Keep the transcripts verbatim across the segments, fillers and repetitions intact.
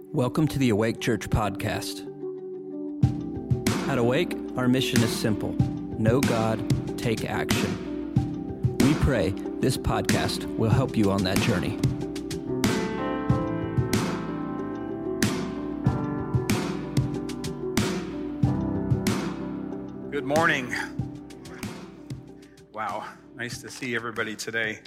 Welcome to the Awake Church podcast. At Awake, our mission is simple: know God, take action. We pray this podcast will help you on that journey. Good morning. Wow, nice to see everybody today.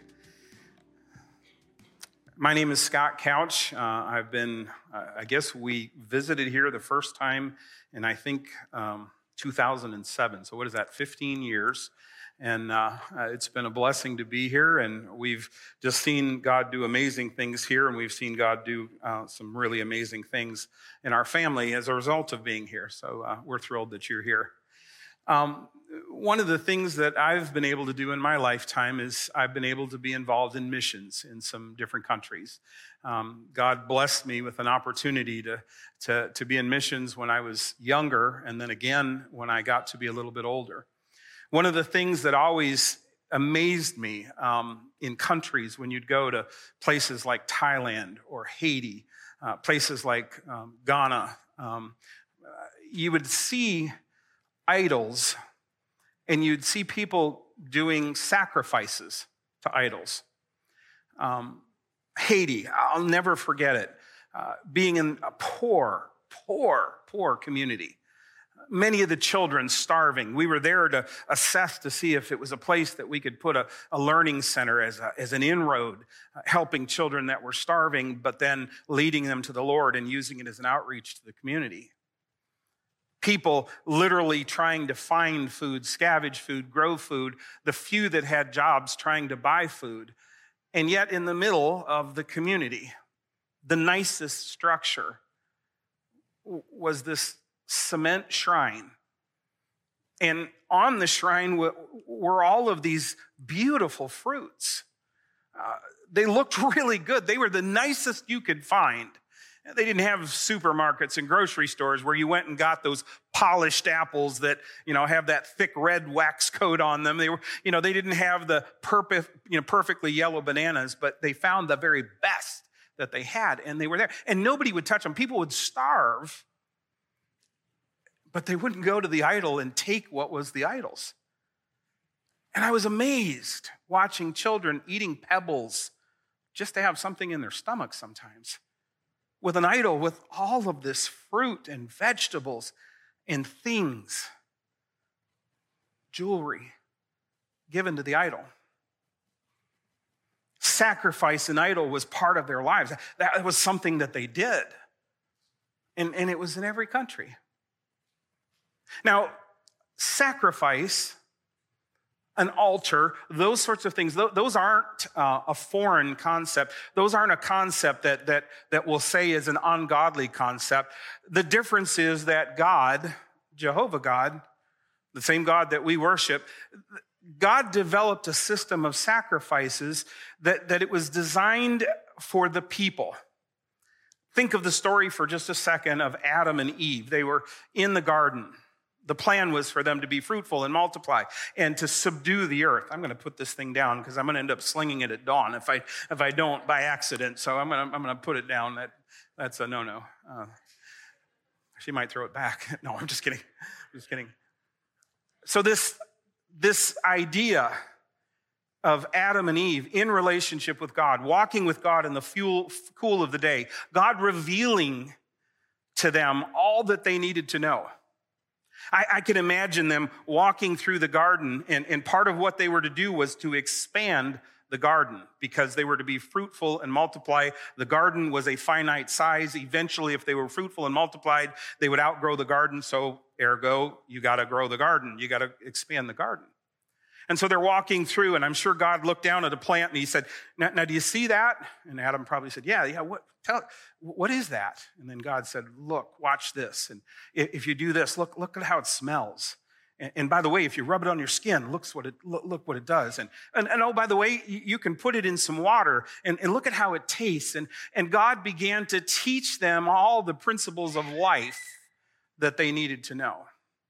My name is Scott Couch. Uh, I've been, uh, I guess we visited here the first time in, I think, um, two thousand seven. So what is that, fifteen years? And uh, it's been a blessing to be here. And we've just seen God do amazing things here. And we've seen God do uh, some really amazing things in our family as a result of being here. So uh, we're thrilled that you're here. Um, one of the things that I've been able to do in my lifetime is I've been able to be involved in missions in some different countries. Um, God blessed me with an opportunity to, to, to be in missions when I was younger, and then again when I got to be a little bit older. One of the things that always amazed me um, in countries when you'd go to places like Thailand or Haiti, uh, places like um, Ghana, um, you would see idols, and you'd see people doing sacrifices to idols. Um, Haiti, I'll never forget it, uh, being in a poor, poor, poor community. Many of the children starving. We were there to assess to see if it was a place that we could put a, a learning center as, a, as an inroad, uh, helping children that were starving, but then leading them to the Lord and using it as an outreach to the community. People literally trying to find food, scavenge food, grow food, the few that had jobs trying to buy food. And yet in the middle of the community, the nicest structure was this cement shrine. And on the shrine were all of these beautiful fruits. Uh, they looked really good. They were the nicest you could find. They didn't have supermarkets and grocery stores where you went and got those polished apples that, you know, have that thick red wax coat on them. They were, you know, they didn't have the perfect, you know, perfectly yellow bananas, but they found the very best that they had, and they were there. And nobody would touch them. People would starve, but they wouldn't go to the idol and take what was the idol's. And I was amazed watching children eating pebbles just to have something in their stomach sometimes, with an idol with all of this fruit and vegetables and things, jewelry given to the idol. Sacrifice an idol was part of their lives. That was something that they did. And, and it was in every country. Now, sacrifice, an altar, those sorts of things, those aren't uh, a foreign concept. Those aren't a concept that, that, that we'll say is an ungodly concept. The difference is that God, Jehovah God, the same God that we worship, God developed a system of sacrifices that, that it was designed for the people. Think of the story for just a second of Adam and Eve. They were in the garden. The plan was for them to be fruitful and multiply and to subdue the earth. I'm going to put this thing down because I'm going to end up slinging it at Dawn if I if I don't by accident. So I'm going to I'm going to put it down. That that's a no-no. Uh, she might throw it back. No, I'm just kidding. I'm just kidding. So this this idea of Adam and Eve in relationship with God, walking with God in the fuel, cool of the day, God revealing to them all that they needed to know. I, I can imagine them walking through the garden, and, and part of what they were to do was to expand the garden because they were to be fruitful and multiply. The garden was a finite size. Eventually, if they were fruitful and multiplied, they would outgrow the garden. So ergo, you got to grow the garden. You got to expand the garden. And so they're walking through, and I'm sure God looked down at a plant and he said, now, now do you see that? And Adam probably said, yeah, yeah, what, tell, what is that? And then God said, look, watch this. And if you do this, look, look at how it smells. And, and by the way, if you rub it on your skin, looks what it, look, look what it does. And, and, and oh, by the way, you, you can put it in some water and, and look at how it tastes. And, and God began to teach them all the principles of life that they needed to know.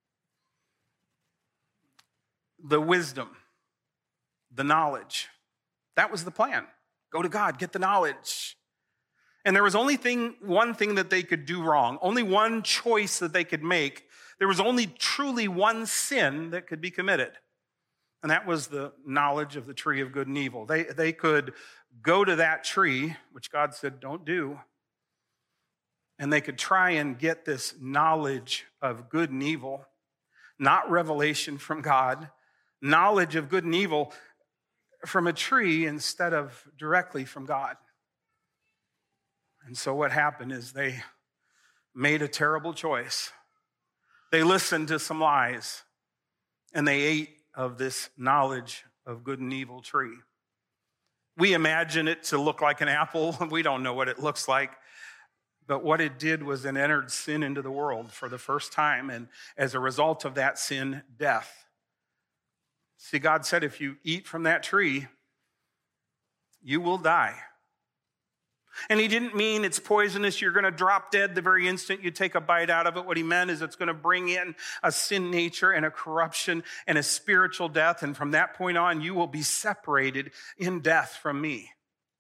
The wisdom, the knowledge. That was the plan. Go to God, get the knowledge. And there was only thing, one thing that they could do wrong, only one choice that they could make. There was only truly one sin that could be committed. And that was the knowledge of the tree of good and evil. They, they could go to that tree, which God said, don't do, and they could try and get this knowledge of good and evil, not revelation from God, knowledge of good and evil from a tree instead of directly from God. And so what happened is they made a terrible choice. They listened to some lies, and they ate of this knowledge of good and evil tree. We imagine it to look like an apple. We don't know what it looks like. But what it did was it entered sin into the world for the first time, and as a result of that sin, death. See, God said if you eat from that tree, you will die. And he didn't mean it's poisonous, you're going to drop dead the very instant you take a bite out of it. What he meant is it's going to bring in a sin nature and a corruption and a spiritual death. And from that point on, you will be separated in death from me.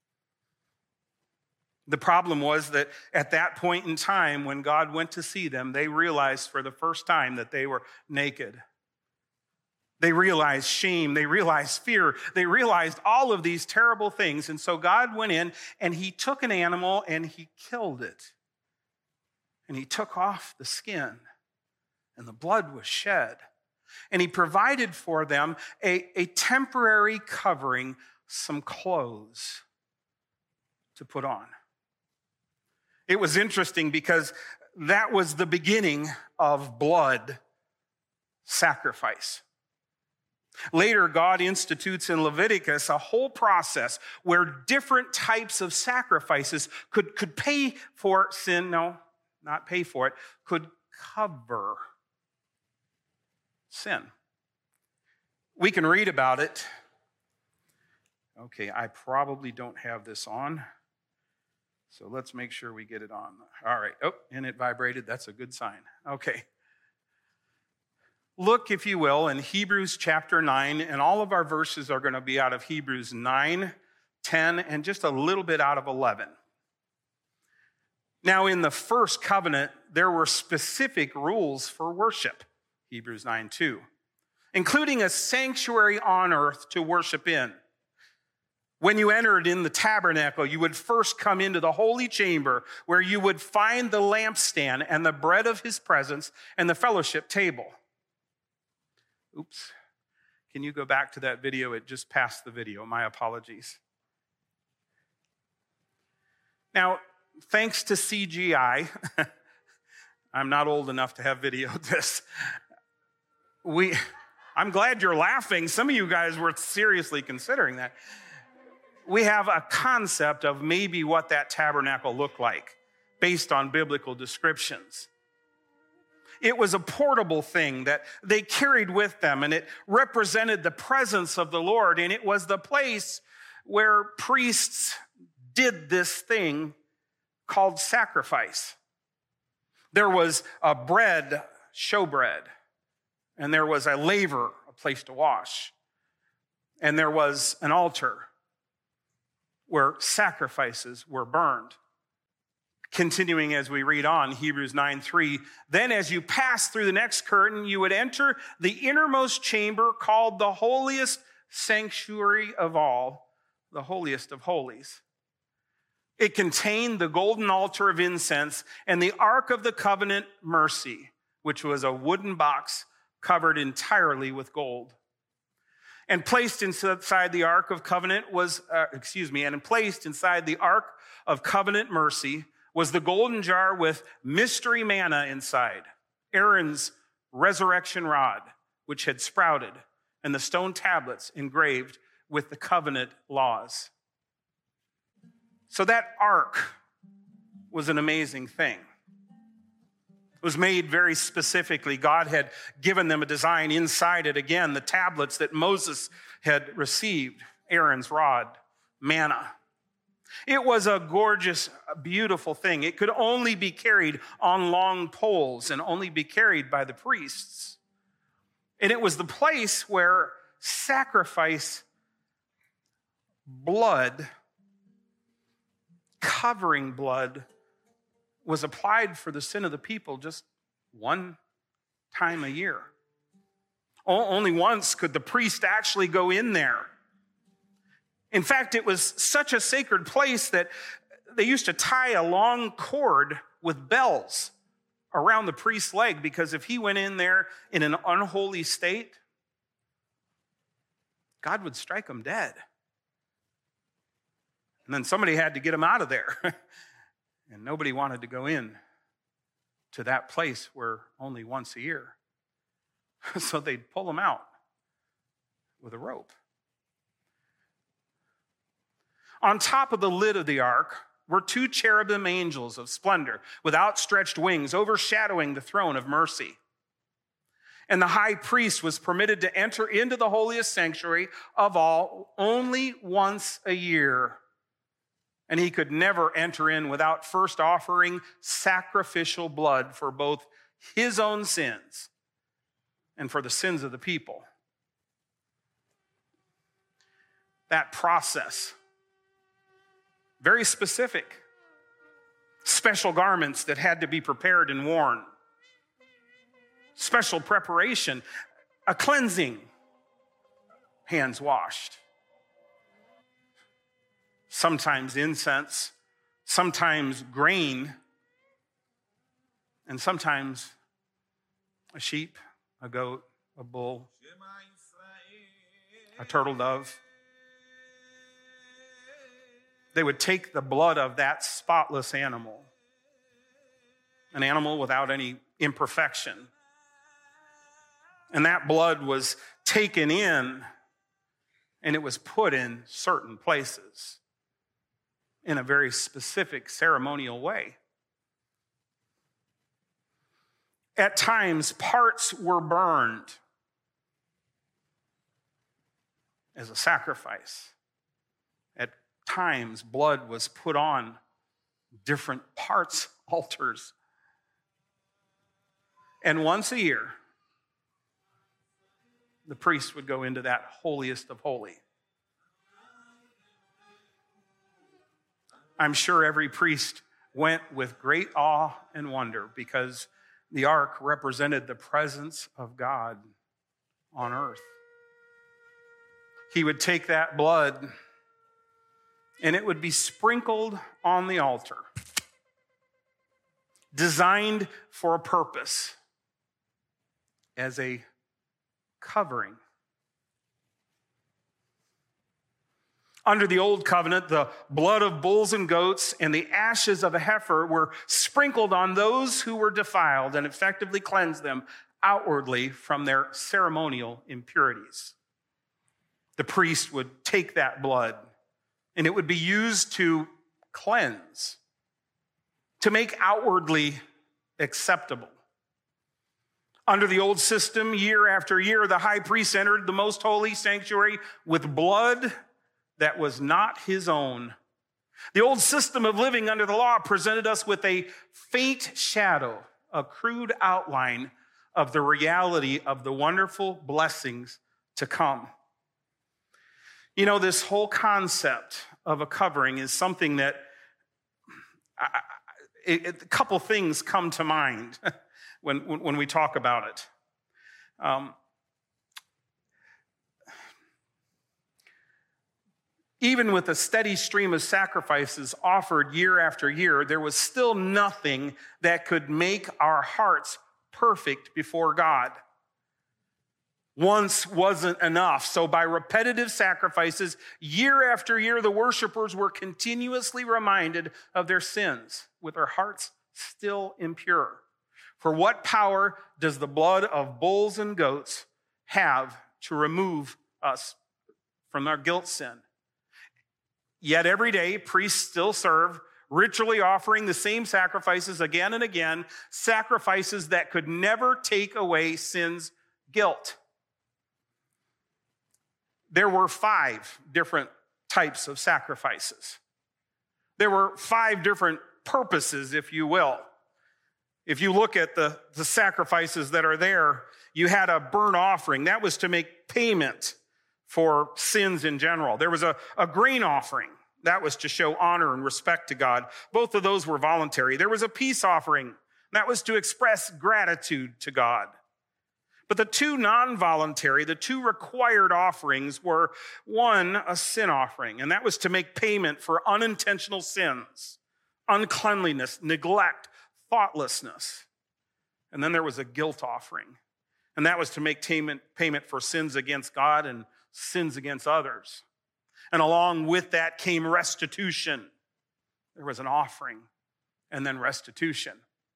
The problem was that at that point in time, when God went to see them, they realized for the first time that they were naked. They realized shame. They realized fear. They realized all of these terrible things. And so God went in and he took an animal and he killed it. And he took off the skin and the blood was shed. And he provided for them a, a temporary covering, some clothes to put on. It was interesting because that was the beginning of blood sacrifice. Later, God institutes in Leviticus a whole process where different types of sacrifices could, could pay for sin. No, not pay for it, could cover sin. We can read about it. Okay, I probably don't have this on, so let's make sure we get it on. All right. Oh, and it vibrated. That's a good sign. Okay. Look, if you will, in Hebrews chapter nine, and all of our verses are going to be out of Hebrews nine, ten, and just a little bit out of eleven. Now, in the first covenant, there were specific rules for worship, Hebrews nine two, including a sanctuary on earth to worship in. When you entered in the tabernacle, you would first come into the holy chamber where you would find the lampstand and the bread of his presence and the fellowship table. Oops. Can you go back to that video? It just passed the video. My apologies. Now, thanks to C G I, I'm not old enough to have videoed this. We, I'm glad you're laughing. Some of you guys were seriously considering that. We have a concept of maybe what that tabernacle looked like based on biblical descriptions. It was a portable thing that they carried with them, and it represented the presence of the Lord, and it was the place where priests did this thing called sacrifice. There was a bread, showbread, and there was a laver, a place to wash, and there was an altar where sacrifices were burned. Continuing as we read on, Hebrews nine three, then as you pass through the next curtain, you would enter the innermost chamber called the holiest sanctuary of all, the holiest of holies. It contained the golden altar of incense and the Ark of the Covenant mercy, which was a wooden box covered entirely with gold. And placed inside the Ark of Covenant was, uh, excuse me, and placed inside the Ark of Covenant mercy was the golden jar with mystery manna inside, Aaron's resurrection rod, which had sprouted, and the stone tablets engraved with the covenant laws. So that ark was an amazing thing. It was made very specifically. God had given them a design inside it. Again, the tablets that Moses had received, Aaron's rod, manna. It was a gorgeous, beautiful thing. It could only be carried on long poles and only be carried by the priests. And it was the place where sacrifice blood covering blood was applied for the sin of the people just one time a year. Only once could the priest actually go in there. In fact, it was such a sacred place that they used to tie a long cord with bells around the priest's leg, because if he went in there in an unholy state, God would strike him dead. And then somebody had to get him out of there. And nobody wanted to go in to that place where only once a year. So they'd pull him out with a rope. On top of the lid of the ark were two cherubim angels of splendor with outstretched wings overshadowing the throne of mercy. And the high priest was permitted to enter into the holiest sanctuary of all only once a year. And he could never enter in without first offering sacrificial blood for both his own sins and for the sins of the people. That process, very specific. Special garments that had to be prepared and worn. Special preparation, a cleansing, hands washed. Sometimes incense, sometimes grain, and sometimes a sheep, a goat, a bull, a turtle dove. They would take the blood of that spotless animal, an animal without any imperfection. And that blood was taken in, and it was put in certain places in a very specific ceremonial way. At times, parts were burned as a sacrifice. At times, blood was put on different parts, altars. And once a year, the priest would go into that holiest of holy. I'm sure every priest went with great awe and wonder, because the ark represented the presence of God on earth. He would take that blood and it would be sprinkled on the altar, designed for a purpose, as a covering. Under the old covenant, the blood of bulls and goats and the ashes of a heifer were sprinkled on those who were defiled and effectively cleansed them outwardly from their ceremonial impurities. The priest would take that blood and it would be used to cleanse, to make outwardly acceptable. Under the old system, year after year, the high priest entered the most holy sanctuary with blood that was not his own. The old system of living under the law presented us with a faint shadow, a crude outline of the reality of the wonderful blessings to come. You know, this whole concept of a covering is something that I, it, it, a couple things come to mind when, when we talk about it. Um, Even with a steady stream of sacrifices offered year after year, there was still nothing that could make our hearts perfect before God. Once wasn't enough. So by repetitive sacrifices, year after year, the worshipers were continuously reminded of their sins, with their hearts still impure. For what power does the blood of bulls and goats have to remove us from our guilt sin? Yet every day, priests still serve, ritually offering the same sacrifices again and again, sacrifices that could never take away sin's guilt. There were five different types of sacrifices. There were five different purposes, if you will. If you look at the, the sacrifices that are there, you had a burnt offering. That was to make payment for sins in general. There was a, a grain offering. That was to show honor and respect to God. Both of those were voluntary. There was a peace offering. That was to express gratitude to God. But the two non-voluntary, the two required offerings were, one, a sin offering, and that was to make payment for unintentional sins, uncleanliness, neglect, thoughtlessness. And then there was a guilt offering, and that was to make payment, payment for sins against God and sins against others. And along with that came restitution. There was an offering and then restitution.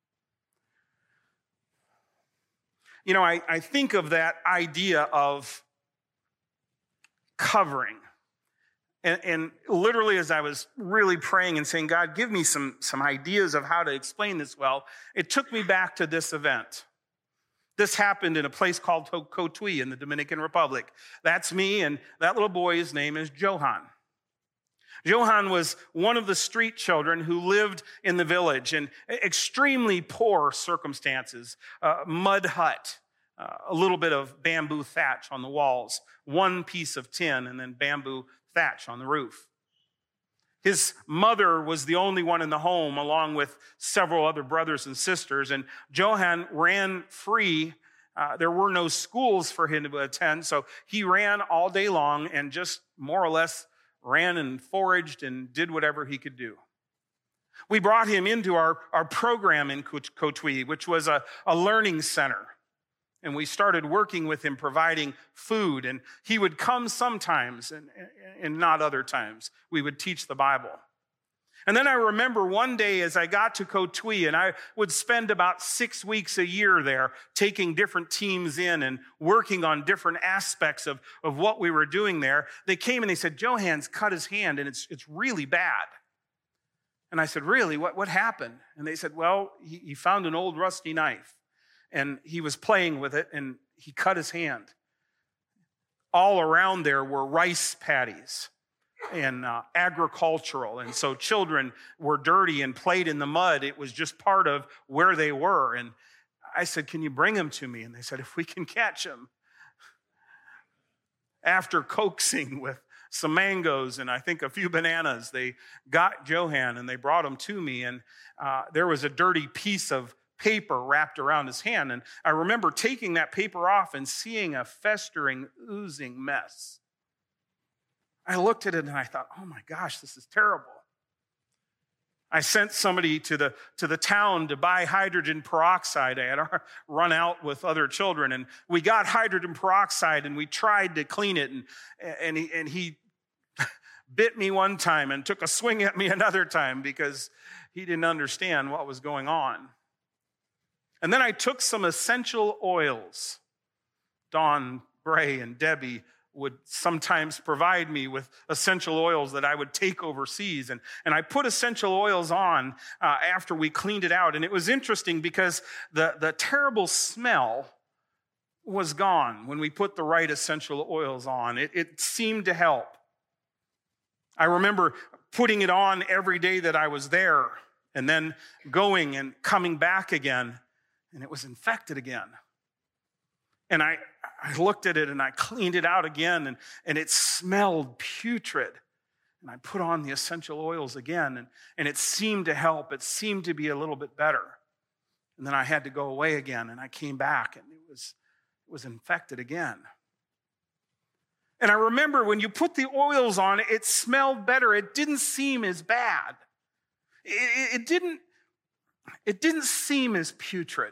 You know, I, I think of that idea of covering. And, and literally as I was really praying and saying, God, give me some, some ideas of how to explain this well, it took me back to this event. This happened in a place called Cotuí in the Dominican Republic. That's me, and that little boy, his name is Johan. Johan was one of the street children who lived in the village in extremely poor circumstances. Uh, mud hut, uh, a little bit of bamboo thatch on the walls, one piece of tin, and then bamboo thatch on the roof. His mother was the only one in the home, along with several other brothers and sisters, and Johan ran free. Uh, there were no schools for him to attend, so he ran all day long and just more or less ran and foraged and did whatever he could do. We brought him into our, our program in Cotuí, which was a, a learning center. And we started working with him, providing food. And he would come sometimes and, and not other times. We would teach the Bible. And then I remember one day as I got to Cotuí, and I would spend about six weeks a year there, taking different teams in and working on different aspects of, of what we were doing there. They came and they said, Johan's cut his hand, and it's, it's really bad. And I said, really? What, what happened? And they said, well, he, he found an old rusty knife, and he was playing with it, and he cut his hand. All around there were rice paddies and uh, agricultural. And so children were dirty and played in the mud. It was just part of where they were. And I said, can you bring him to me? And they said, if we can catch him. After coaxing with some mangoes and I think a few bananas, they got Johan and they brought him to me. And uh, there was a dirty piece of paper wrapped around his hand. And I remember taking that paper off and seeing a festering, oozing mess. I looked at it and I thought, oh my gosh, this is terrible. I sent somebody to the, to the town to buy hydrogen peroxide. I had run out with other children, and we got hydrogen peroxide and we tried to clean it. And, and, he, and he bit me one time and took a swing at me another time because he didn't understand what was going on. And then I took some essential oils. Dawn, Bray, and Debbie would sometimes provide me with essential oils that I would take overseas. And, and I put essential oils on uh, after we cleaned it out. And it was interesting because the, the terrible smell was gone when we put the right essential oils on. It, it seemed to help. I remember putting it on every day that I was there and then going and coming back again, and it was infected again. And I, I looked at it and I cleaned it out again, and, and it smelled putrid. And I put on the essential oils again, and, and it seemed to help. It seemed to be a little bit better. And then I had to go away again, and I came back, and it was, it was infected again. And I remember when you put the oils on, it smelled better. It didn't seem as bad. It, it, it didn't, it didn't seem as putrid.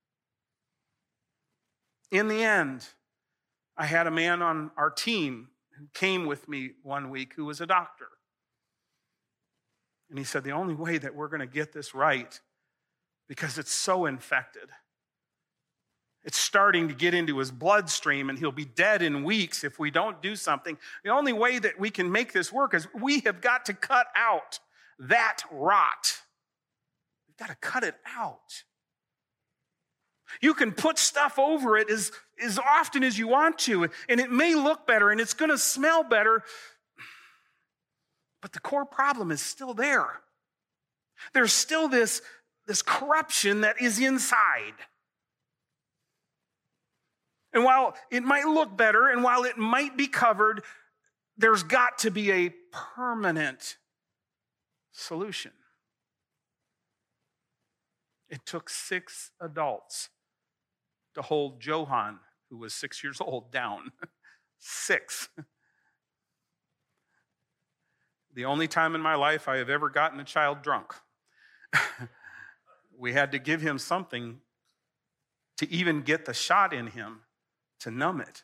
In the end, I had a man on our team who came with me one week who was a doctor. And he said, the only way that we're going to get this right, because it's so infected, it's starting to get into his bloodstream and he'll be dead in weeks if we don't do something. The only way that we can make this work is we have got to cut out that rot. We've got to cut it out. You can put stuff over it as, as often as you want to, and it may look better, and it's going to smell better, but the core problem is still there. There's still this, this corruption that is inside. And while it might look better, and while it might be covered, there's got to be a permanent solution. It took six adults to hold Johann, who was six years old, down. Six. The only time in my life I have ever gotten a child drunk. We had to give him something to even get the shot in him to numb it.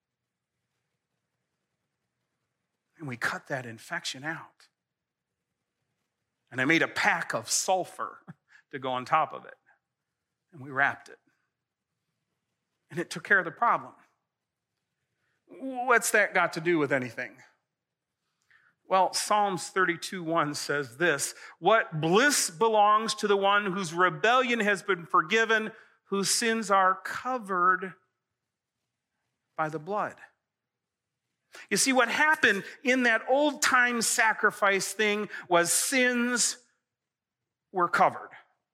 And we cut that infection out. And I made a pack of sulfur to go on top of it. And we wrapped it. And it took care of the problem. What's that got to do with anything? Well, Psalms thirty-two one says this: "What bliss belongs to the one whose rebellion has been forgiven, whose sins are covered by the blood." You see, what happened in that old-time sacrifice thing was sins were covered.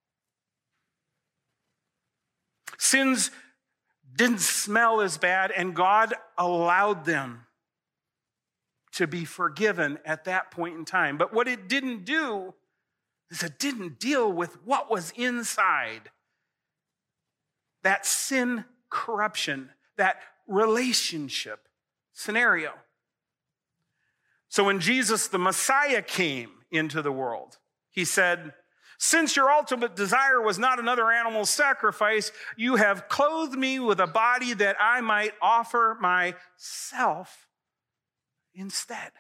Sins didn't smell as bad, and God allowed them to be forgiven at that point in time. But what it didn't do is it didn't deal with what was inside. That sin corruption, that relationship scenario. So when Jesus, the Messiah, came into the world, he said, "Since your ultimate desire was not another animal sacrifice, you have clothed me with a body that I might offer myself instead."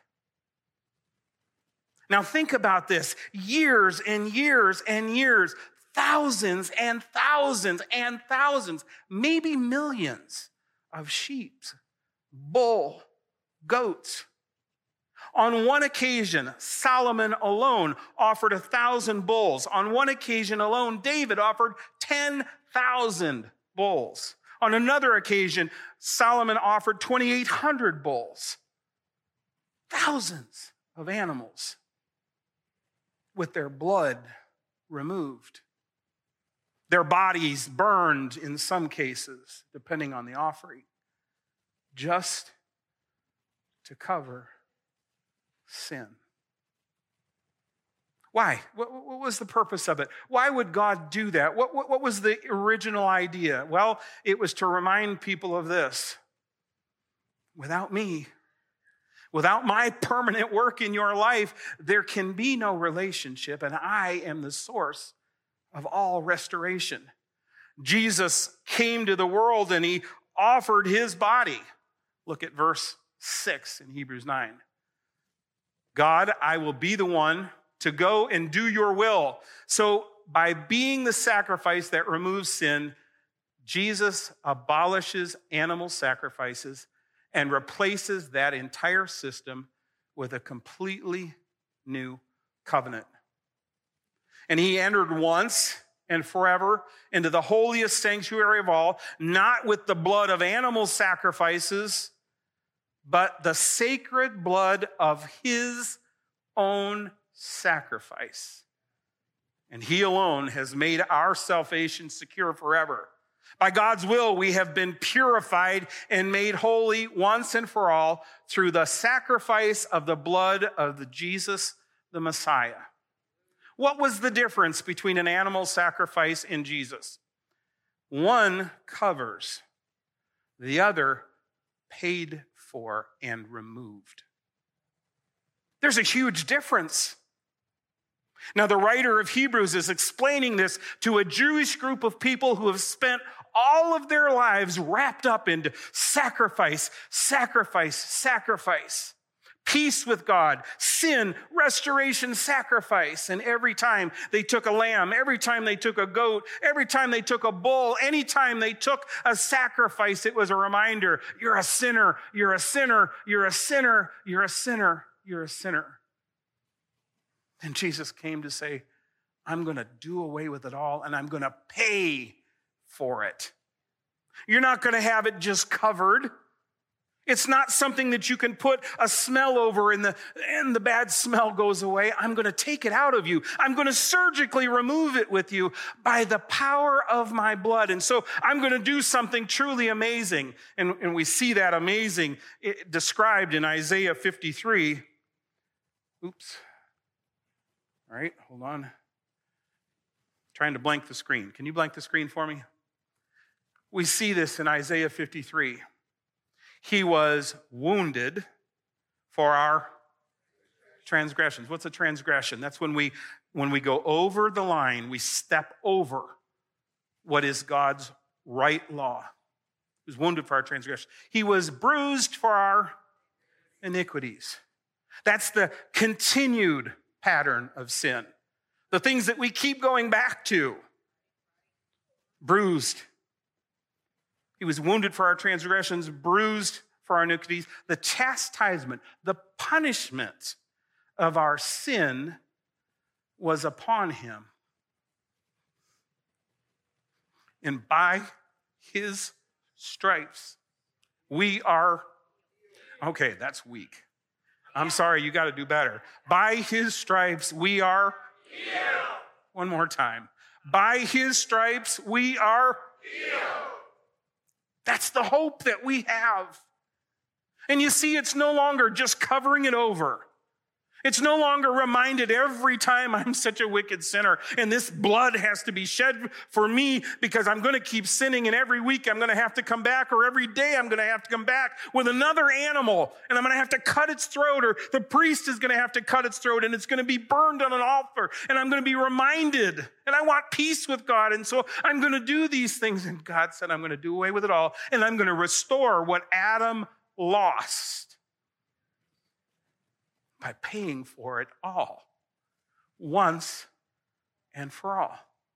Now think about this. Years and years and years, thousands and thousands and thousands, maybe millions of sheep, bull, goats. On one occasion, Solomon alone offered a thousand bulls. On one occasion alone, David offered ten thousand bulls. On another occasion, Solomon offered twenty-eight hundred bulls. Thousands of animals with their blood removed. Their bodies burned in some cases, depending on the offering, just to cover sin. Why? What, what was the purpose of it? Why would God do that? What, what, what was the original idea? Well, it was to remind people of this. Without me, without my permanent work in your life, there can be no relationship, and I am the source of all restoration. Jesus came to the world and he offered his body. Look at verse six in Hebrews nine. "God, I will be the one to go and do your will." So by being the sacrifice that removes sin, Jesus abolishes animal sacrifices and replaces that entire system with a completely new covenant. And he entered once and forever into the holiest sanctuary of all, not with the blood of animal sacrifices, but the sacred blood of his own sacrifice. And he alone has made our salvation secure forever. By God's will, we have been purified and made holy once and for all through the sacrifice of the blood of the Jesus, the Messiah. What was the difference between an animal sacrifice and Jesus? One covers, the other paid for and removed. There's a huge difference. Now, the writer of Hebrews is explaining this to a Jewish group of people who have spent all of their lives wrapped up into sacrifice, sacrifice, sacrifice. Peace with God, sin, restoration, sacrifice. And every time they took a lamb, every time they took a goat, every time they took a bull, anytime they took a sacrifice, it was a reminder, you're a sinner, you're a sinner, you're a sinner, you're a sinner, you're a sinner. And Jesus came to say, I'm going to do away with it all, and I'm going to pay for it. You're not going to have it just covered. It's not something that you can put a smell over and the, and the bad smell goes away. I'm going to take it out of you. I'm going to surgically remove it with you by the power of my blood. And so I'm going to do something truly amazing. And, and we see that amazing described in Isaiah fifty-three. Oops. All right, hold on. Trying to blank the screen. Can you blank the screen for me? We see this in Isaiah fifty-three. He was wounded for our transgressions. What's a transgression? That's when we when we go over the line, we step over what is God's right law. He was wounded for our transgressions. He was bruised for our iniquities. That's the continued pattern of sin. The things that we keep going back to. Bruised. He was wounded for our transgressions, bruised for our iniquities. The chastisement, the punishment of our sin was upon him. And by his stripes, we are, okay, that's weak. I'm sorry, you got to do better. By his stripes, we are healed. One more time. By his stripes, we are healed. That's the hope that we have. And you see, it's no longer just covering it over. It's no longer reminded every time I'm such a wicked sinner and this blood has to be shed for me because I'm going to keep sinning and every week I'm going to have to come back, or every day I'm going to have to come back with another animal and I'm going to have to cut its throat, or the priest is going to have to cut its throat and it's going to be burned on an altar and I'm going to be reminded, and I want peace with God, and so I'm going to do these things. And God said, I'm going to do away with it all and I'm going to restore what Adam lost by paying for it all, once and for all.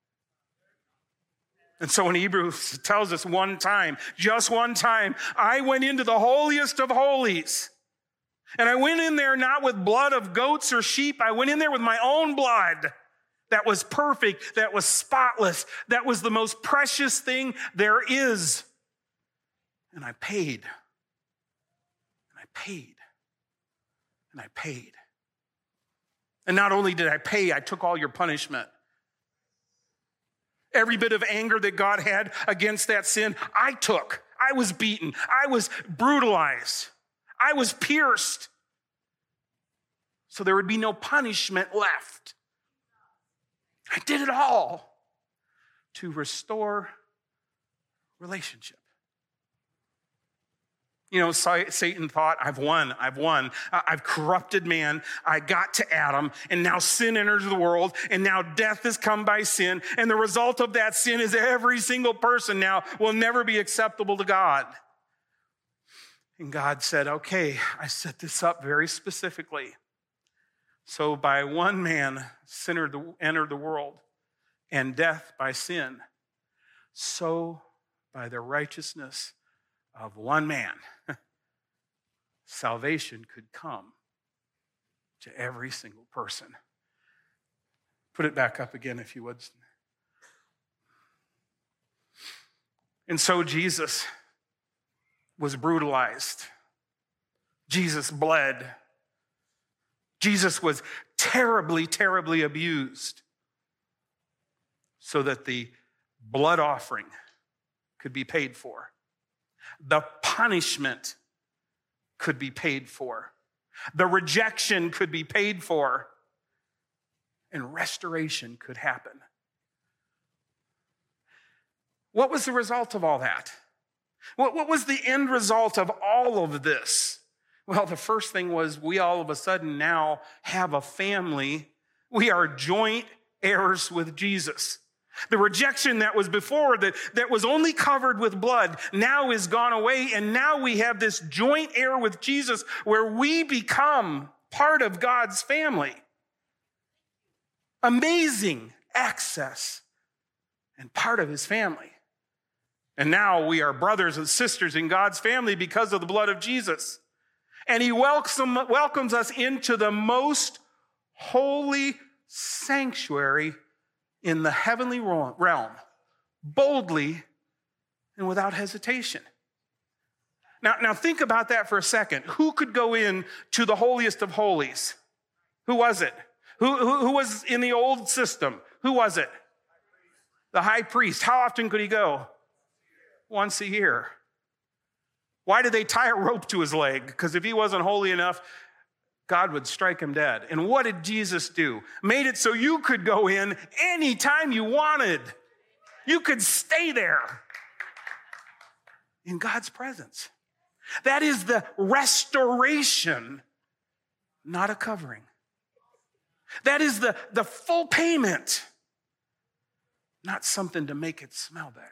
And so in Hebrews, it tells us one time, just one time, I went into the holiest of holies. And I went in there not with blood of goats or sheep. I went in there with my own blood that was perfect, that was spotless, that was the most precious thing there is. And I paid. And I paid. And I paid. And not only did I pay, I took all your punishment. Every bit of anger that God had against that sin, I took. I was beaten. I was brutalized. I was pierced. So there would be no punishment left. I did it all to restore relationship. You know, Satan thought, I've won, I've won. I've corrupted man. I got to Adam, and now sin enters the world, and now death has come by sin, and the result of that sin is every single person now will never be acceptable to God. And God said, okay, I set this up very specifically. So by one man, sin entered the world, and death by sin. So by the righteousness of one man, salvation could come to every single person. Put it back up again, if you would. And so Jesus was brutalized. Jesus bled. Jesus was terribly, terribly abused so that the blood offering could be paid for. The punishment could be paid for. The rejection could be paid for. And restoration could happen. What was the result of all that? What, what was the end result of all of this? Well, the first thing was we all of a sudden now have a family. We are joint heirs with Jesus. The rejection that was before, that, that was only covered with blood, now is gone away. And now we have this joint heir with Jesus where we become part of God's family. Amazing access and part of his family. And now we are brothers and sisters in God's family because of the blood of Jesus. And he welcome, welcomes us into the most holy sanctuary in the heavenly realm, boldly and without hesitation. Now, now think about that for a second. Who could go in to the holiest of holies? Who was it? Who, who, who was in the old system? Who was it? The high priest. How often could he go? Once a year. Why did they tie a rope to his leg? Because if he wasn't holy enough, God would strike him dead. And what did Jesus do? Made it so you could go in anytime you wanted. You could stay there in God's presence. That is the restoration, not a covering. That is the, the full payment, not something to make it smell better.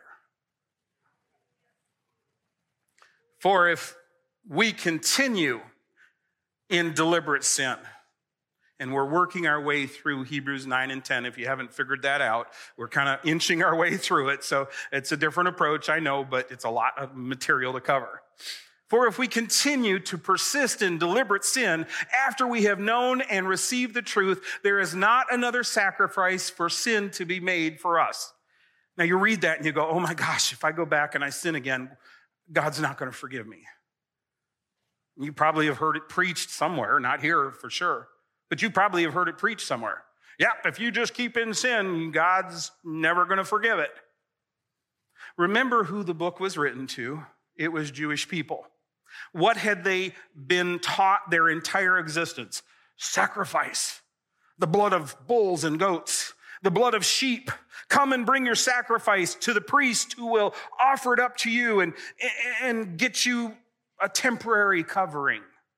For if we continue in deliberate sin, and we're working our way through Hebrews nine and ten. If you haven't figured that out, we're kind of inching our way through it. So it's a different approach, I know, but it's a lot of material to cover. For if we continue to persist in deliberate sin after we have known and received the truth, there is not another sacrifice for sin to be made for us. Now you read that and you go, oh my gosh, if I go back and I sin again, God's not going to forgive me. You probably have heard it preached somewhere, not here for sure. But you probably have heard it preached somewhere. Yep, if you just keep in sin, God's never going to forgive it. Remember who the book was written to. It was Jewish people. What had they been taught their entire existence? Sacrifice. The blood of bulls and goats. The blood of sheep. Come and bring your sacrifice to the priest who will offer it up to you and, and get you a temporary covering.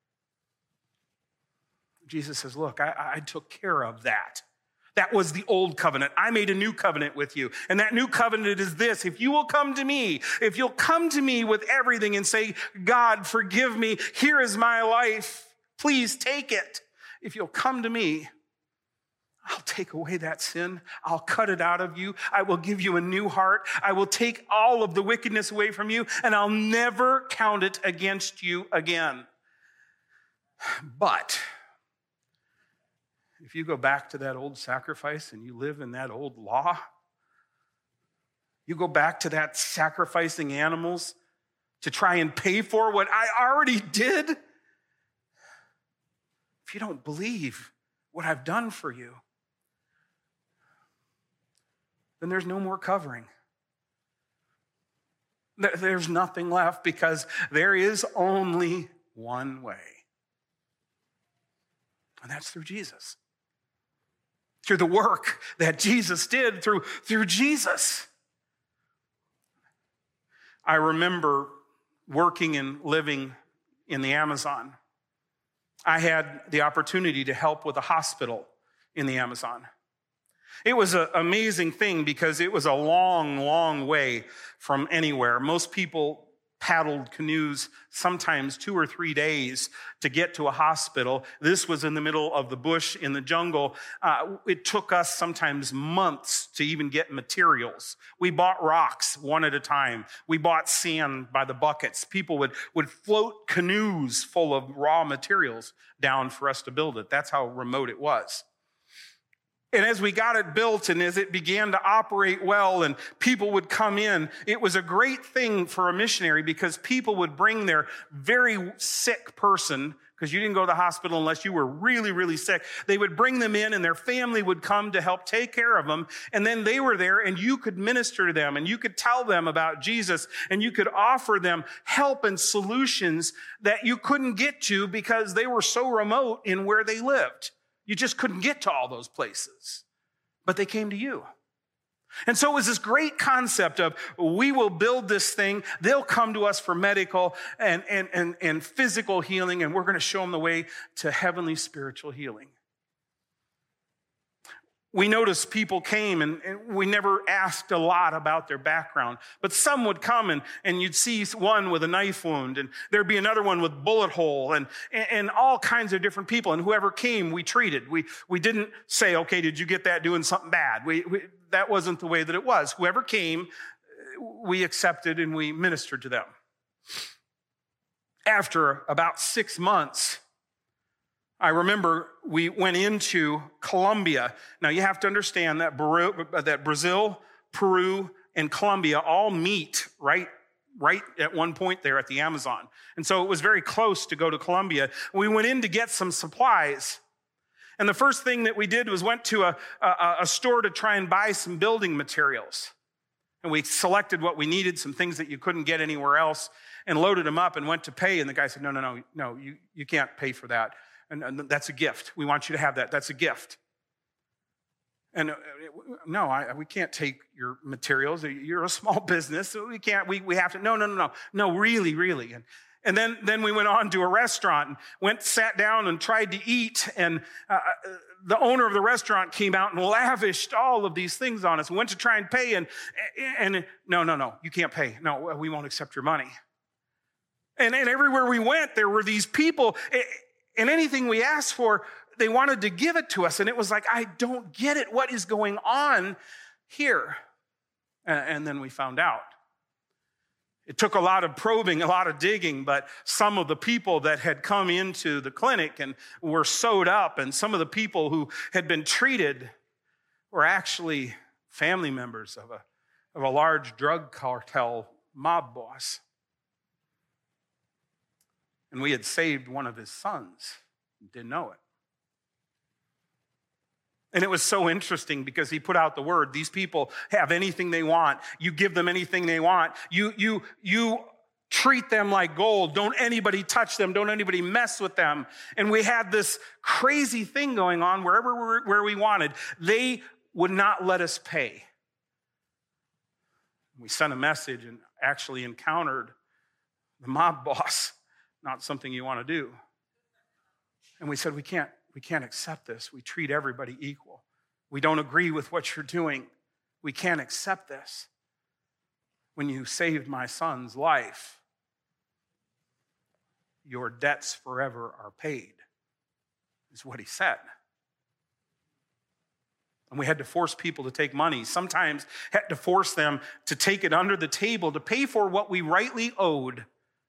Jesus says, look, I, I took care of that. That was the old covenant. I made a new covenant with you. And that new covenant is this. If you will come to me, if you'll come to me with everything and say, God, forgive me. Here is my life. Please take it. If you'll come to me, I'll take away that sin. I'll cut it out of you. I will give you a new heart. I will take all of the wickedness away from you, and I'll never count it against you again. But if you go back to that old sacrifice and you live in that old law, you go back to that sacrificing animals to try and pay for what I already did, if you don't believe what I've done for you, then there's no more covering. There's nothing left because there is only one way. And that's through Jesus. Through the work that Jesus did through, through Jesus. I remember working and living in the Amazon. I had the opportunity to help with a hospital in the Amazon. It was an amazing thing because it was a long, long way from anywhere. Most people paddled canoes sometimes two or three days to get to a hospital. This was in the middle of the bush in the jungle. Uh, it took us sometimes months to even get materials. We bought rocks one at a time. We bought sand by the buckets. People would, would float canoes full of raw materials down for us to build it. That's how remote it was. And as we got it built and as it began to operate well and people would come in, it was a great thing for a missionary because people would bring their very sick person, because you didn't go to the hospital unless you were really, really sick. They would bring them in and their family would come to help take care of them. And then they were there and you could minister to them and you could tell them about Jesus and you could offer them help and solutions that you couldn't get to because they were so remote in where they lived. You just couldn't get to all those places, but they came to you. And so it was this great concept of we will build this thing. They'll come to us for medical and, and, and, and physical healing, and we're going to show them the way to heavenly spiritual healing. We noticed people came and, and we never asked a lot about their background, but some would come and, and you'd see one with a knife wound and there'd be another one with bullet hole and, and, and all kinds of different people. And whoever came, we treated. We, we didn't say, okay, did you get that doing something bad? We, we, that wasn't the way that it was. Whoever came, we accepted and we ministered to them. After about six months, I remember we went into Colombia. Now, you have to understand that Brazil, Peru, and Colombia all meet right, right at one point there at the Amazon. And so it was very close to go to Colombia. We went in to get some supplies. And the first thing that we did was went to a, a, a store to try and buy some building materials. And we selected what we needed, some things that you couldn't get anywhere else, and loaded them up and went to pay. And the guy said, no, no, no, no, you, you can't pay for that. And, and that's a gift. We want you to have that. That's a gift. And uh, no, I, we can't take your materials. You're a small business, so we can't, we, we have to, no, no, no, no, no, really, really. And, and then, then we went on to a restaurant and went, sat down and tried to eat. And uh, the owner of the restaurant came out and lavished all of these things on us. We went to try and pay and, and no, no, no, you can't pay. No, we won't accept your money. And, and everywhere we went, there were these people, and anything we asked for, they wanted to give it to us. And it was like, I don't get it. What is going on here? And then we found out. It took a lot of probing, a lot of digging, but some of the people that had come into the clinic and were sewed up, and some of the people who had been treated were actually family members of a, of a large drug cartel mob boss. And we had saved one of his sons, didn't know it. And it was so interesting because he put out the word, these people have anything they want. You give them anything they want. You, you, you treat them like gold. Don't anybody touch them. Don't anybody mess with them. And we had this crazy thing going on wherever we, where we wanted. They would not let us pay. We sent a message and actually encountered the mob boss. Not something you want to do. And we said, we can't, we can't accept this. We treat everybody equal. We don't agree with what you're doing. We can't accept this. When you saved my son's life, your debts forever are paid, is what he said. And we had to force people to take money. Sometimes had to force them to take it under the table to pay for what we rightly owed.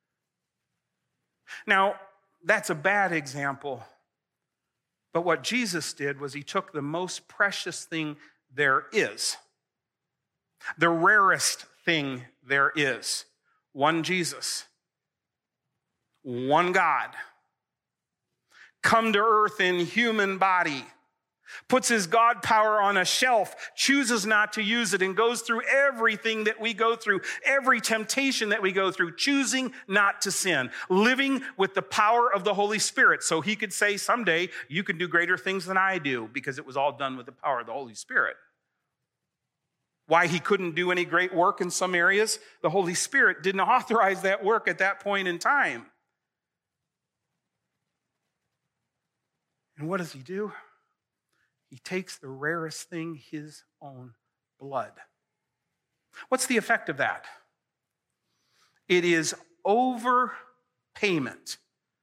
Now, that's a bad example. But what Jesus did was he took the most precious thing there is, the rarest thing there is, one Jesus, one God, come to earth in human body, puts his God power on a shelf, chooses not to use it, and goes through everything that we go through, every temptation that we go through, choosing not to sin, living with the power of the Holy Spirit. So he could say someday, you can do greater things than I do, because it was all done with the power of the Holy Spirit. Why he couldn't do any great work in some areas, the Holy Spirit didn't authorize that work at that point in time. And what does he do? He takes the rarest thing, his own blood. What's the effect of that? It is overpayment.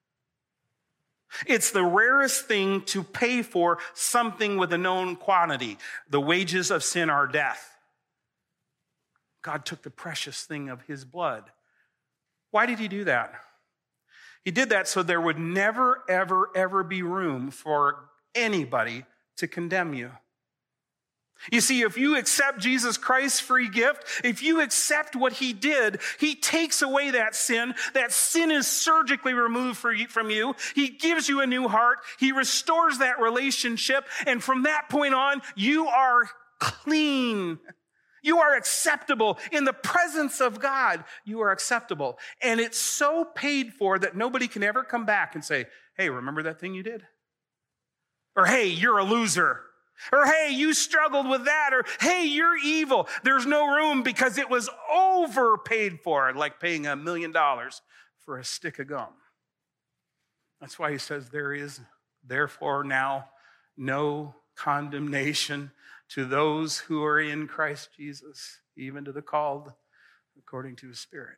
It's the rarest thing to pay for something with a known quantity. The wages of sin are death. God took the precious thing of his blood. Why did he do that? He did that so there would never, ever, ever be room for anybody to condemn you. You see, if you accept Jesus Christ's free gift, if you accept what he did, he takes away that sin. That sin is surgically removed from you. He gives you a new heart. He restores that relationship. And from that point on, you are clean. You are acceptable. In the presence of God, you are acceptable. And it's so paid for that nobody can ever come back and say, hey, remember that thing you did? Or, hey, you're a loser. Or, hey, you struggled with that. Or, hey, you're evil. There's no room because it was overpaid for, like paying a million dollars for a stick of gum. That's why he says there is, therefore, now no condemnation to those who are in Christ Jesus, even to the called according to his Spirit.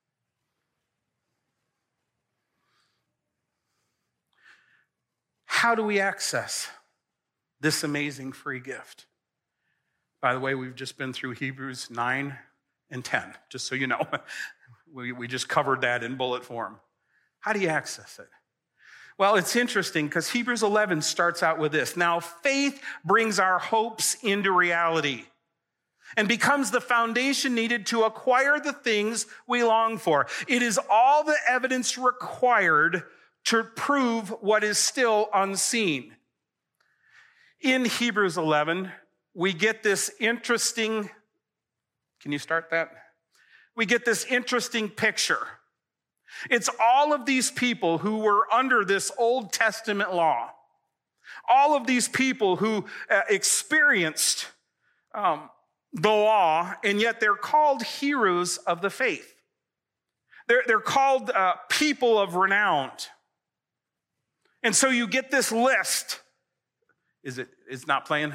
How do we access this amazing free gift? By the way, we've just been through Hebrews nine and ten, just so you know. We, we just covered that in bullet form. How do you access it? Well, it's interesting because Hebrews eleven starts out with this. Now, faith brings our hopes into reality and becomes the foundation needed to acquire the things we long for. It is all the evidence required to prove what is still unseen. In Hebrews eleven, we get this interesting, can you start that? We get this interesting picture. It's all of these people who were under this Old Testament law. All of these people who uh, experienced um, the law, and yet they're called heroes of the faith. They're, they're called uh, people of renown. And so you get this list. Is it, it's not playing?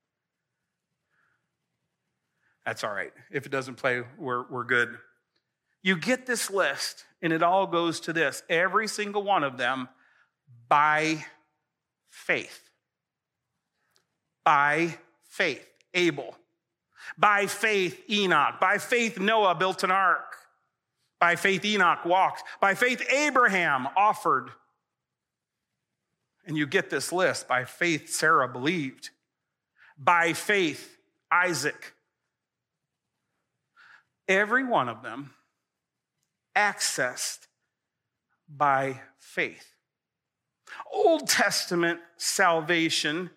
That's all right. If it doesn't play, we're, we're good. You get this list, and it all goes to this. Every single one of them by faith. By faith. Abel. By faith, Enoch. By faith, Noah built an ark. By faith, Enoch walked. By faith, Abraham offered. And you get this list. By faith, Sarah believed. By faith, Isaac. Every one of them accessed by faith. Old Testament salvation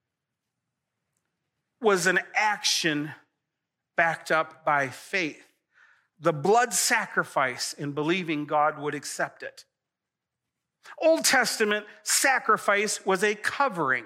was an action backed up by faith. The blood sacrifice in believing God would accept it. Old Testament sacrifice was a covering.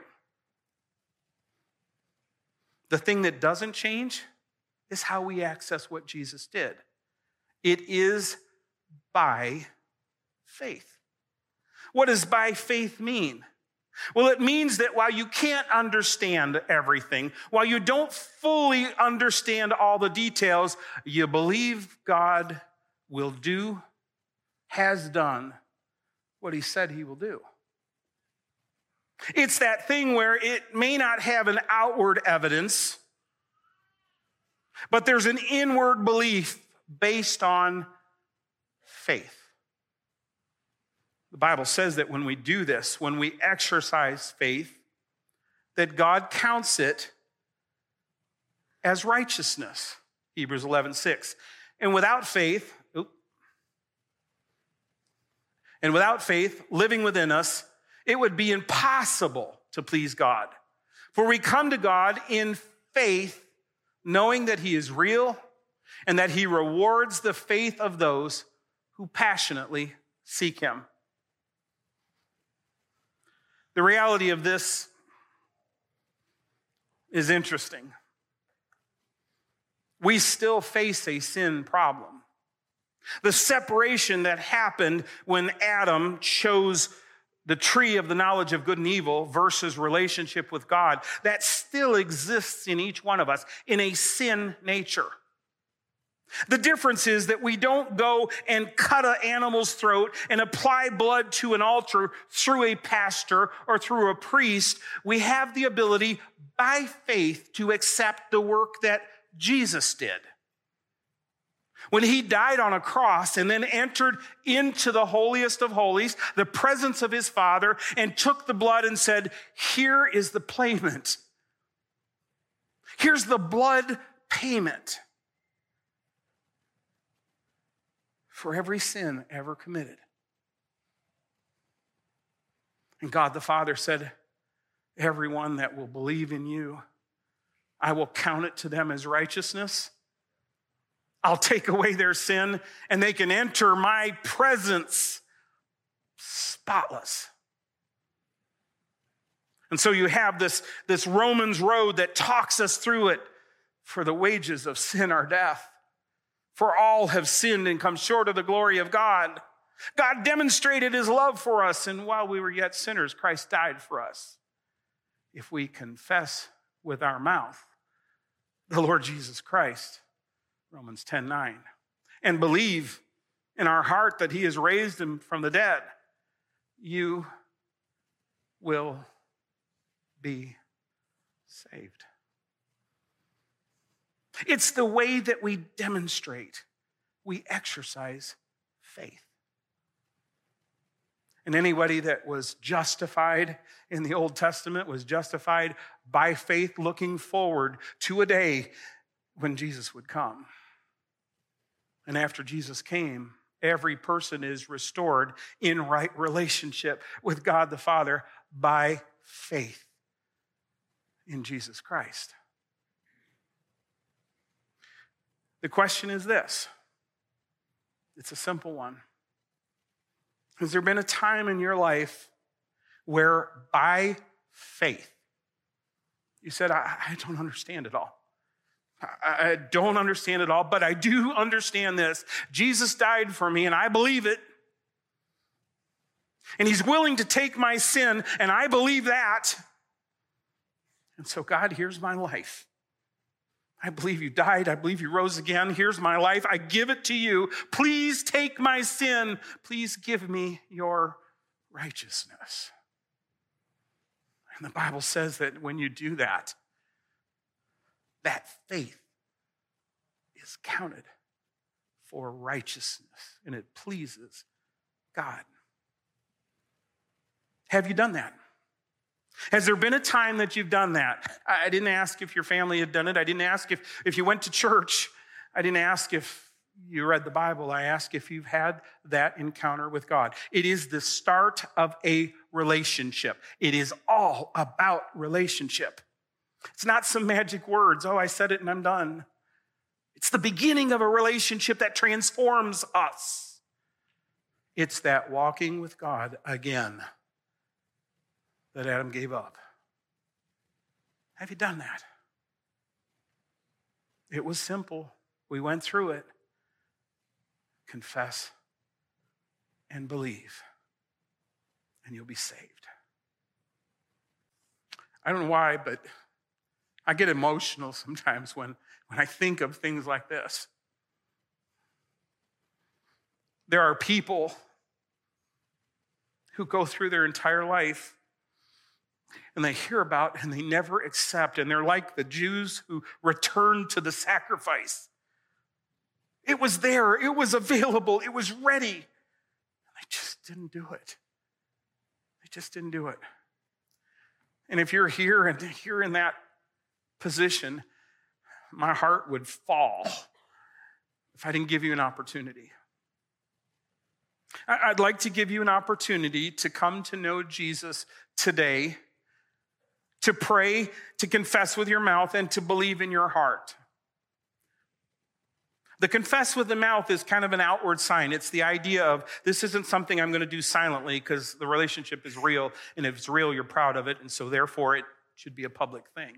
The thing that doesn't change is how we access what Jesus did. It is by faith. What does by faith mean? Well, it means that while you can't understand everything, while you don't fully understand all the details, you believe God will do, has done what he said he will do. It's that thing where it may not have an outward evidence, but there's an inward belief based on faith. The Bible says that when we do this, when we exercise faith, that God counts it as righteousness. Hebrews eleven six. And without faith, and without faith living within us, it would be impossible to please God. For we come to God in faith, knowing that he is real and that he rewards the faith of those who passionately seek him. The reality of this is interesting. We still face a sin problem. The separation that happened when Adam chose the tree of the knowledge of good and evil versus relationship with God, that still exists in each one of us in a sin nature. The difference is that we don't go and cut an animal's throat and apply blood to an altar through a pastor or through a priest. We have the ability by faith to accept the work that Jesus did. When he died on a cross and then entered into the holiest of holies, the presence of his Father, and took the blood and said, here is the payment. Here's the blood payment for every sin ever committed. And God the Father said, everyone that will believe in you, I will count it to them as righteousness. I'll take away their sin, and they can enter my presence spotless. And so you have this, this Romans road that talks us through it. For the wages of sin are death. For all have sinned and come short of the glory of God. God demonstrated his love for us, and while we were yet sinners, Christ died for us. If we confess with our mouth the Lord Jesus Christ, Romans ten nine, and believe in our heart that he has raised him from the dead, you will be saved. It's the way that we demonstrate, we exercise faith. And anybody that was justified in the Old Testament was justified by faith, looking forward to a day when Jesus would come. And after Jesus came, every person is restored in right relationship with God the Father by faith in Jesus Christ. The question is this. It's a simple one. Has there been a time in your life where by faith, you said, I, I don't understand it all. I, I don't understand it all, but I do understand this. Jesus died for me, and I believe it. And he's willing to take my sin, and I believe that. And so, God, here's my life. I believe you died. I believe you rose again. Here's my life. I give it to you. Please take my sin. Please give me your righteousness. And the Bible says that when you do that, that faith is counted for righteousness, and it pleases God. Have you done that? Has there been a time that you've done that? I didn't ask if your family had done it. I didn't ask if, if you went to church. I didn't ask if you read the Bible. I asked if you've had that encounter with God. It is the start of a relationship. It is all about relationship. It's not some magic words. Oh, I said it and I'm done. It's the beginning of a relationship that transforms us. It's that walking with God again that Adam gave up. Have you done that? It was simple. We went through it. Confess and believe, and you'll be saved. I don't know why, but I get emotional sometimes when, when I think of things like this. There are people who go through their entire life and they hear about and they never accept, and they're like the Jews who returned to the sacrifice. It was there, it was available, it was ready. And they just didn't do it. They just didn't do it. And if you're here and you're in that position, my heart would fall if I didn't give you an opportunity. I'd like to give you an opportunity to come to know Jesus today, to pray, to confess with your mouth, and to believe in your heart. The confess with the mouth is kind of an outward sign. It's the idea of this isn't something I'm going to do silently because the relationship is real, and if it's real, you're proud of it, and so therefore it should be a public thing.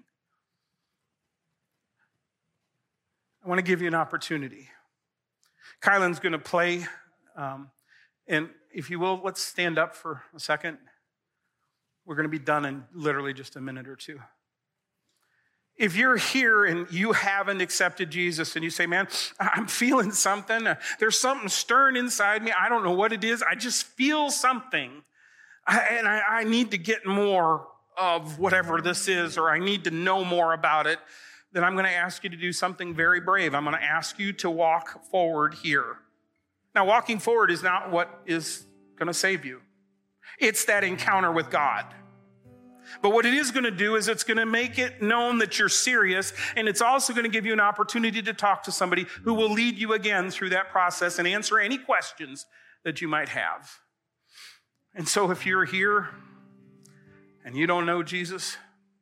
I want to give you an opportunity. Kylan's going to play, um, and if you will, let's stand up for a second. We're going to be done in literally just a minute or two. If you're here and you haven't accepted Jesus and you say, man, I'm feeling something. There's something stirring inside me. I don't know what it is. I just feel something. I, and I, I need to get more of whatever this is, or I need to know more about it. Then I'm going to ask you to do something very brave. I'm going to ask you to walk forward here. Now, walking forward is not what is going to save you. It's that encounter with God. But what it is going to do is it's going to make it known that you're serious, and it's also going to give you an opportunity to talk to somebody who will lead you again through that process and answer any questions that you might have. And so if you're here and you don't know Jesus,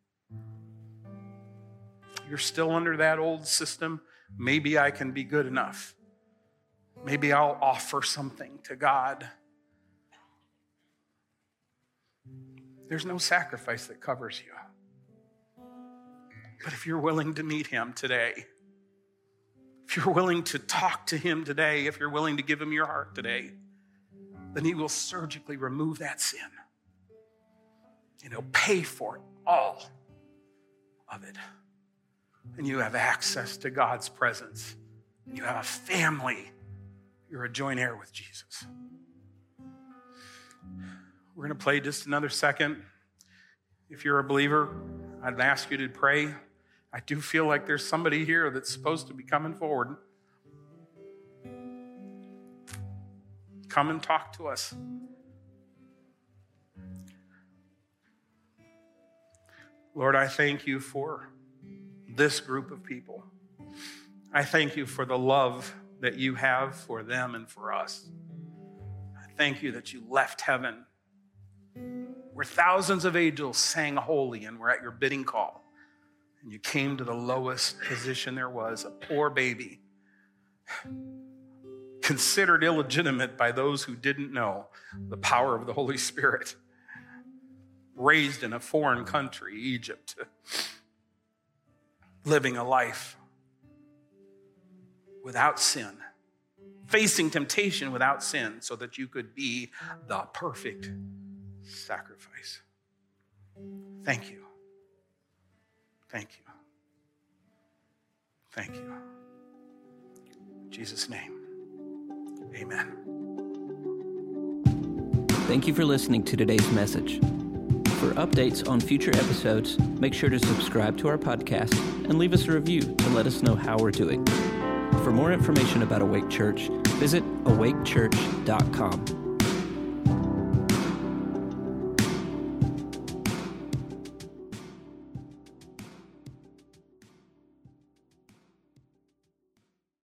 you're still under that old system, maybe I can be good enough. Maybe I'll offer something to God. There's no sacrifice that covers you. But if you're willing to meet him today, if you're willing to talk to him today, if you're willing to give him your heart today, then he will surgically remove that sin. And he'll pay for it, all of it. And you have access to God's presence. And you have a family. You're a joint heir with Jesus. We're going to play just another second. If you're a believer, I'd ask you to pray. I do feel like there's somebody here that's supposed to be coming forward. Come and talk to us. Lord, I thank you for this group of people. I thank you for the love that you have for them and for us. I thank you that you left heaven where thousands of angels sang holy and were at your bidding call. And you came to the lowest position there was, a poor baby, considered illegitimate by those who didn't know the power of the Holy Spirit. Raised in a foreign country, Egypt, living a life without sin, facing temptation without sin, so that you could be the perfect sacrifice. Thank you. Thank you. Thank you. In Jesus' name, amen. Thank you for listening to today's message. For updates on future episodes, make sure to subscribe to our podcast and leave us a review to let us know how we're doing. For more information about Awake Church, visit awake church dot com.